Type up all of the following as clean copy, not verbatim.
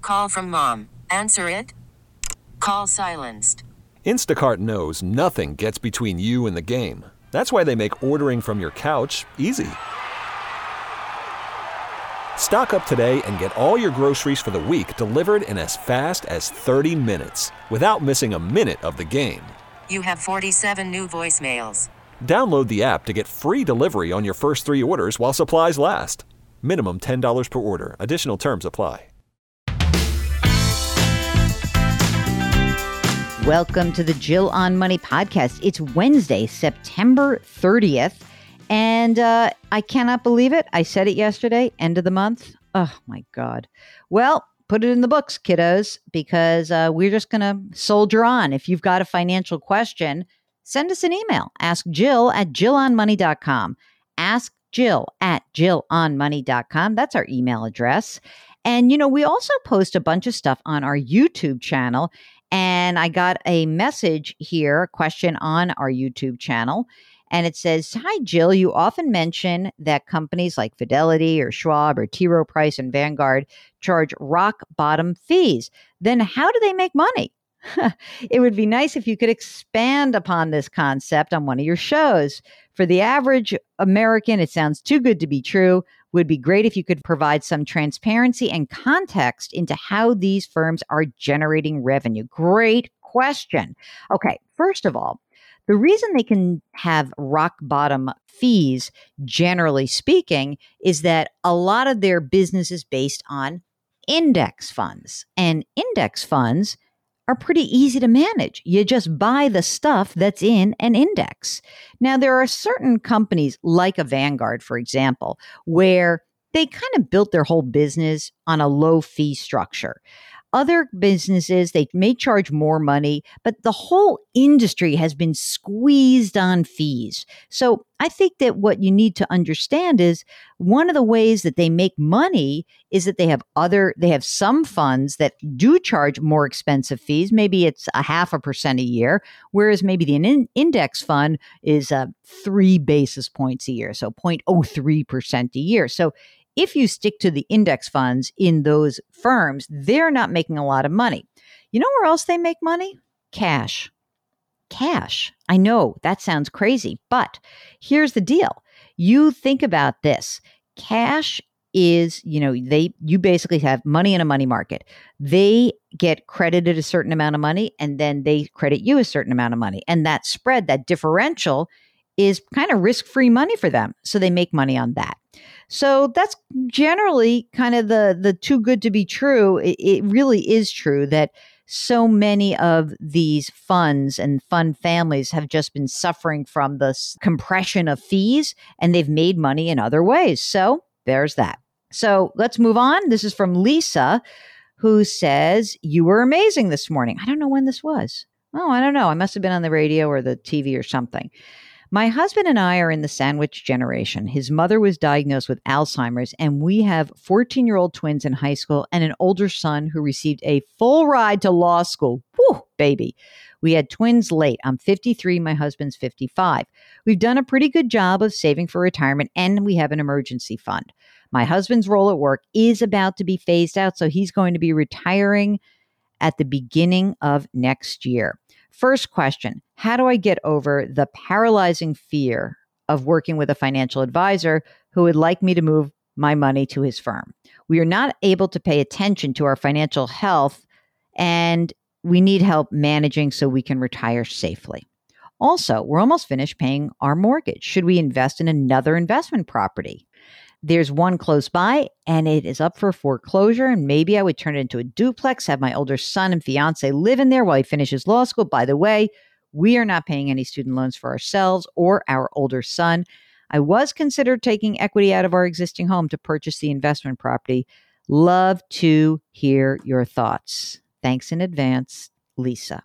Call from mom. Answer it. Call silenced. Instacart knows nothing gets between you and the game. That's why they make ordering from your couch easy. Stock up today and get all your groceries for the week delivered in as fast as 30 minutes without missing a minute of the game. You have 47 new voicemails. Download the app to get free delivery on your first 3 orders while supplies last. Minimum $10 per order. Additional terms apply. Welcome to the Jill on Money podcast. It's Wednesday, September 30th, and I cannot believe it. I said it yesterday, end of the month. Oh, my God. Well, put it in the books, kiddos, because we're just going to soldier on. If you've got a financial question, send us an email. Ask Jill at jillonmoney.com. Ask Jill at jillonmoney.com. That's our email address. And, you know, we also post a bunch of stuff on our YouTube channel. And I got a message here, a question on our YouTube channel. And it says, "Hi, Jill, you often mention that companies like Fidelity or Schwab or T. Rowe Price and Vanguard charge rock bottom fees. Then how do they make money? It would be nice if you could expand upon this concept on one of your shows. For the average American, it sounds too good to be true. Would be great if you could provide some transparency and context into how these firms are generating revenue." Great question. Okay, first of all, the reason they can have rock bottom fees, generally speaking, is that a lot of their business is based on index funds. And index funds are pretty easy to manage. You just buy the stuff that's in an index. Now, there are certain companies like a Vanguard, for example, where they kind of built their whole business on a low fee structure. Other businesses, they may charge more money, but the whole industry has been squeezed on fees. So I think that what you need to understand is one of the ways that they make money is that they have some funds that do charge more expensive fees. Maybe it's 0.5% a year, whereas maybe the index fund is 3 basis points a year, so 0.03% a year. So if you stick to the index funds in those firms, they're not making a lot of money. You know where else they make money? Cash. Cash. I know that sounds crazy, but here's the deal. You think about this. Cash is, you basically have money in a money market. They get credited a certain amount of money and then they credit you a certain amount of money. And that spread, that differential is kind of risk-free money for them. So they make money on that. So that's generally kind of the too good to be true. It really is true that so many of these funds and fund families have just been suffering from the compression of fees, and they've made money in other ways. So there's that. So let's move on. This is from Lisa, who says, "You were amazing this morning." I don't know when this was. Oh, I don't know. I must have been on the radio or the TV or something. "My husband and I are in the sandwich generation. His mother was diagnosed with Alzheimer's, and we have 14-year-old twins in high school and an older son who received a full ride to law school. Whew, baby. We had twins late. I'm 53. My husband's 55. We've done a pretty good job of saving for retirement, and we have an emergency fund. My husband's role at work is about to be phased out, so he's going to be retiring at the beginning of next year. First question, how do I get over the paralyzing fear of working with a financial advisor who would like me to move my money to his firm? We are not able to pay attention to our financial health, and we need help managing so we can retire safely. Also, we're almost finished paying our mortgage. Should we invest in another investment property? There's one close by and it is up for foreclosure, and maybe I would turn it into a duplex, have my older son and fiance live in there while he finishes law school. By the way, we are not paying any student loans for ourselves or our older son. I was considered taking equity out of our existing home to purchase the investment property. Love to hear your thoughts. Thanks in advance, Lisa.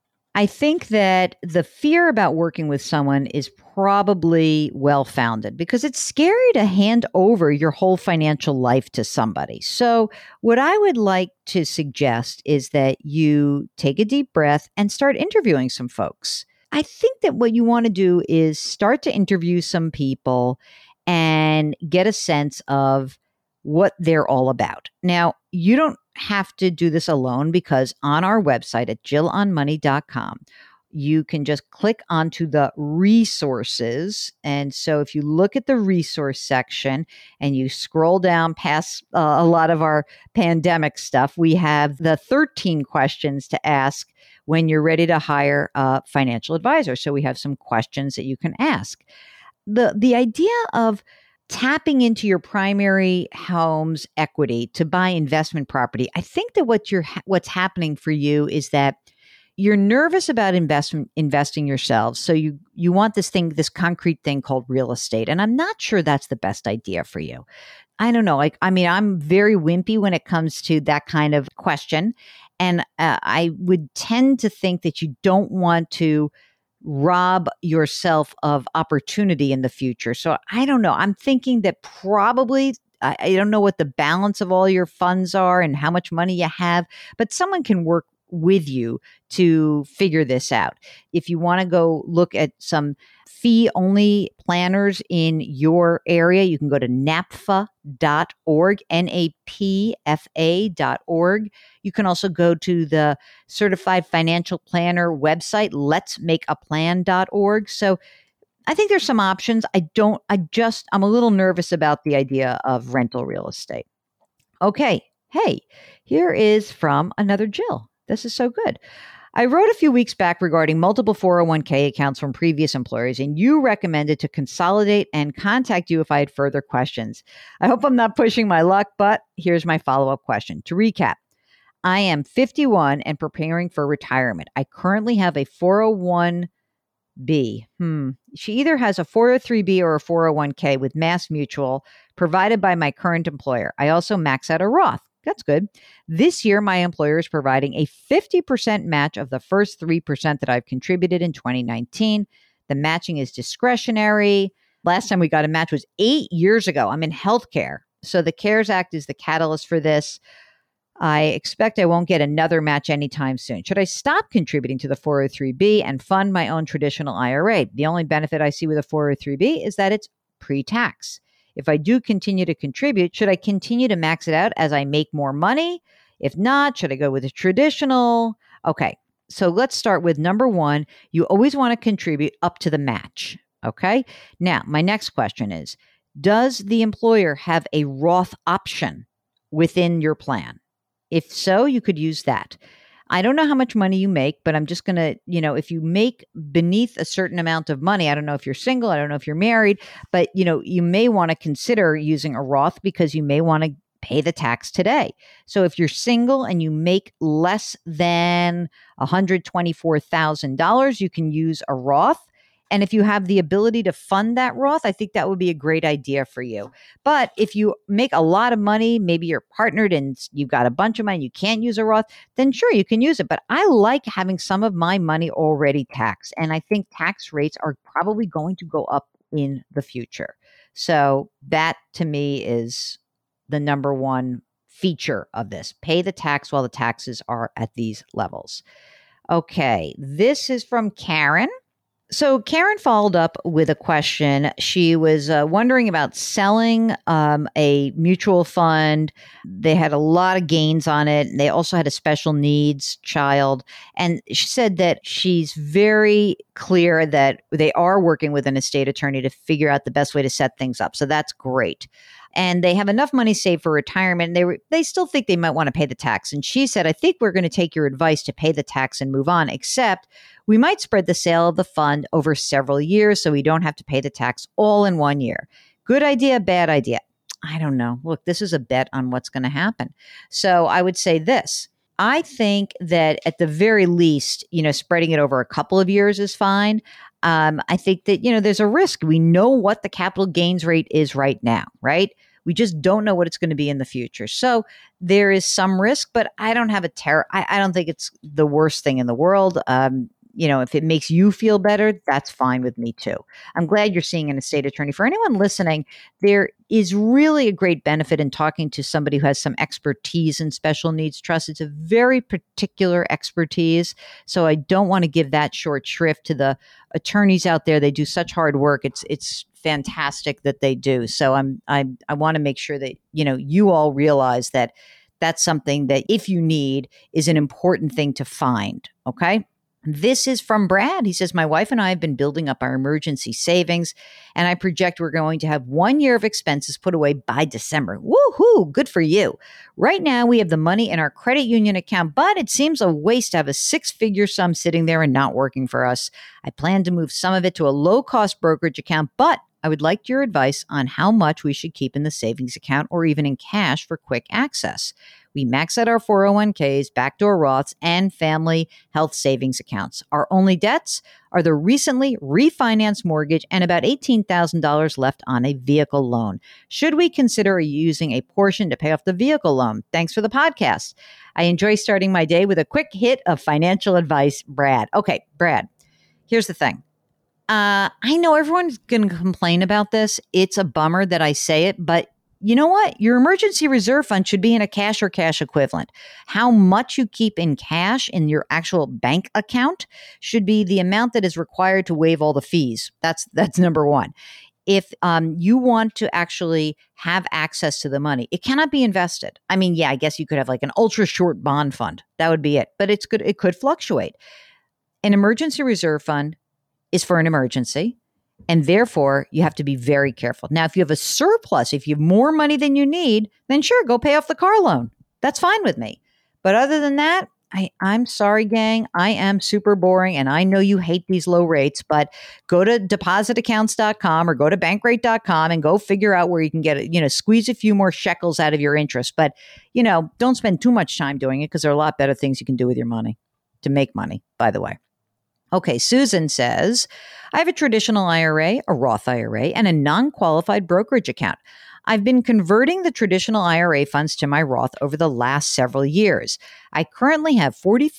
I think that the fear about working with someone is probably well-founded because it's scary to hand over your whole financial life to somebody. So what I would like to suggest is that you take a deep breath and start interviewing some folks. I think that what you want to do is start to interview some people and get a sense of what they're all about. Now, you don't have to do this alone because on our website at jillonmoney.com, you can just click onto the resources. And so if you look at the resource section and you scroll down past a lot of our pandemic stuff, we have the 13 questions to ask when you're ready to hire a financial advisor. So we have some questions that you can ask. The idea of tapping into your primary home's equity to buy investment property, I think that what's happening for you is that you're nervous about investing yourselves. So you want this concrete thing called real estate. And I'm not sure that's the best idea for you. I don't know. I'm very wimpy when it comes to that kind of question. And I would tend to think that you don't want to rob yourself of opportunity in the future. So I don't know. I'm thinking that probably, I don't know what the balance of all your funds are and how much money you have, but someone can work with you to figure this out. If you want to go look at some fee-only planners in your area, you can go to napfa.org, NAPFA.org. You can also go to the Certified Financial Planner website, letsmakeaplan.org. So I think there's some options. I'm a little nervous about the idea of rental real estate. Okay. Hey, here is from another Jill. This is so good. I wrote a few weeks back regarding multiple 401k accounts from previous employers, and you recommended to consolidate and contact you if I had further questions. I hope I'm not pushing my luck, but here's my follow-up question. To recap, I am 51 and preparing for retirement. I currently have a 401b. She either has a 403b or a 401k with Mass Mutual provided by my current employer. I also max out a Roth. That's good. This year, my employer is providing a 50% match of the first 3% that I've contributed in 2019. The matching is discretionary. Last time we got a match was 8 years ago. I'm in healthcare. So the CARES Act is the catalyst for this. I expect I won't get another match anytime soon. Should I stop contributing to the 403b and fund my own traditional IRA? The only benefit I see with a 403b is that it's pre-tax. If I do continue to contribute, should I continue to max it out as I make more money? If not, should I go with a traditional? Okay, so let's start with number one. You always want to contribute up to the match. Okay, now my next question is, does the employer have a Roth option within your plan? If so, you could use that. I don't know how much money you make, but I'm just going to, if you make beneath a certain amount of money, I don't know if you're single, I don't know if you're married, but, you may want to consider using a Roth because you may want to pay the tax today. So if you're single and you make less than $124,000, you can use a Roth. And if you have the ability to fund that Roth, I think that would be a great idea for you. But if you make a lot of money, maybe you're partnered and you've got a bunch of money, you can't use a Roth, then sure, you can use it. But I like having some of my money already taxed. And I think tax rates are probably going to go up in the future. So that to me is the number one feature of this. Pay the tax while the taxes are at these levels. Okay, this is from Karen. So Karen followed up with a question. She was wondering about selling a mutual fund. They had a lot of gains on it. And they also had a special needs child. And she said that she's very clear that they are working with an estate attorney to figure out the best way to set things up. So that's great. And they have enough money saved for retirement. They still think they might want to pay the tax. And she said, I think we're going to take your advice to pay the tax and move on, except we might spread the sale of the fund over several years so we don't have to pay the tax all in 1 year. Good idea, bad idea? I don't know. Look, this is a bet on what's going to happen. So I would say this. I think that at the very least, spreading it over a couple of years is fine. I think that, there's a risk. We know what the capital gains rate is right now, right? We just don't know what it's going to be in the future. So there is some risk, but I don't have I don't think it's the worst thing in the world. If it makes you feel better, that's fine with me too. I'm glad you're seeing an estate attorney. For anyone listening, there is really a great benefit in talking to somebody who has some expertise in special needs trust. It's a very particular expertise. So I don't want to give that short shrift to the attorneys out there. They do such hard work. It's fantastic that they do. So I want to make sure that, you all realize that that's something that if you need is an important thing to find. Okay. This is from Brad. He says, my wife and I have been building up our emergency savings, and I project we're going to have 1 year of expenses put away by December. Woohoo! Good for you. Right now, we have the money in our credit union account, but it seems a waste to have a 6-figure sum sitting there and not working for us. I plan to move some of it to a low-cost brokerage account, but I would like your advice on how much we should keep in the savings account or even in cash for quick access. We max out our 401ks, backdoor Roths, and family health savings accounts. Our only debts are the recently refinanced mortgage and about $18,000 left on a vehicle loan. Should we consider using a portion to pay off the vehicle loan? Thanks for the podcast. I enjoy starting my day with a quick hit of financial advice, Brad. Okay, Brad, here's the thing. I know everyone's going to complain about this. It's a bummer that I say it, but you know what? Your emergency reserve fund should be in a cash or cash equivalent. How much you keep in cash in your actual bank account should be the amount that is required to waive all the fees. That's number one. If you want to actually have access to the money, it cannot be invested. I mean, yeah, I guess you could have like an ultra short bond fund. That would be it. But it's good. It could fluctuate. An emergency reserve fund is for an emergency. And therefore, you have to be very careful. Now, if you have a surplus, if you have more money than you need, then sure, go pay off the car loan. That's fine with me. But other than that, I'm sorry, gang. I am super boring. And I know you hate these low rates, but go to depositaccounts.com or go to bankrate.com and go figure out where you can get it, squeeze a few more shekels out of your interest. But, don't spend too much time doing it because there are a lot better things you can do with your money to make money, by the way. Okay, Susan says, I have a traditional IRA, a Roth IRA, and a non-qualified brokerage account. I've been converting the traditional IRA funds to my Roth over the last several years. I currently have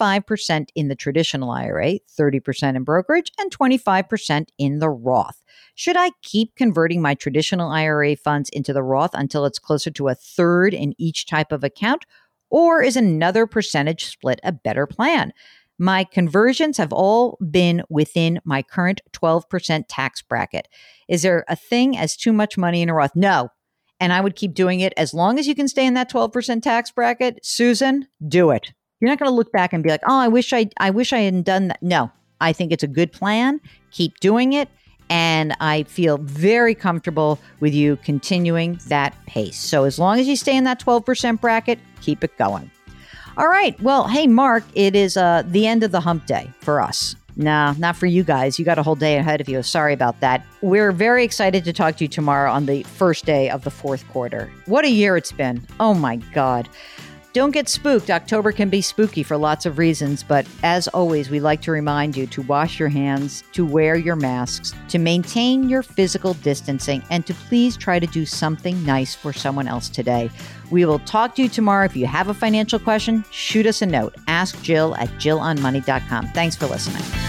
45% in the traditional IRA, 30% in brokerage, and 25% in the Roth. Should I keep converting my traditional IRA funds into the Roth until it's closer to a third in each type of account, or is another percentage split a better plan? My conversions have all been within my current 12% tax bracket. Is there a thing as too much money in a Roth? No. And I would keep doing it as long as you can stay in that 12% tax bracket. Susan, do it. You're not going to look back and be like, oh, I wish I hadn't done that. No, I think it's a good plan. Keep doing it. And I feel very comfortable with you continuing that pace. So as long as you stay in that 12% bracket, keep it going. All right. Well, hey, Mark, it is the end of the hump day for us. No, not for you guys. You got a whole day ahead of you. Sorry about that. We're very excited to talk to you tomorrow on the first day of the fourth quarter. What a year it's been. Oh, my God. Don't get spooked. October can be spooky for lots of reasons, but as always, we like to remind you to wash your hands, to wear your masks, to maintain your physical distancing, and to please try to do something nice for someone else today. We will talk to you tomorrow. If you have a financial question, shoot us a note. Ask Jill at JillOnMoney.com. Thanks for listening.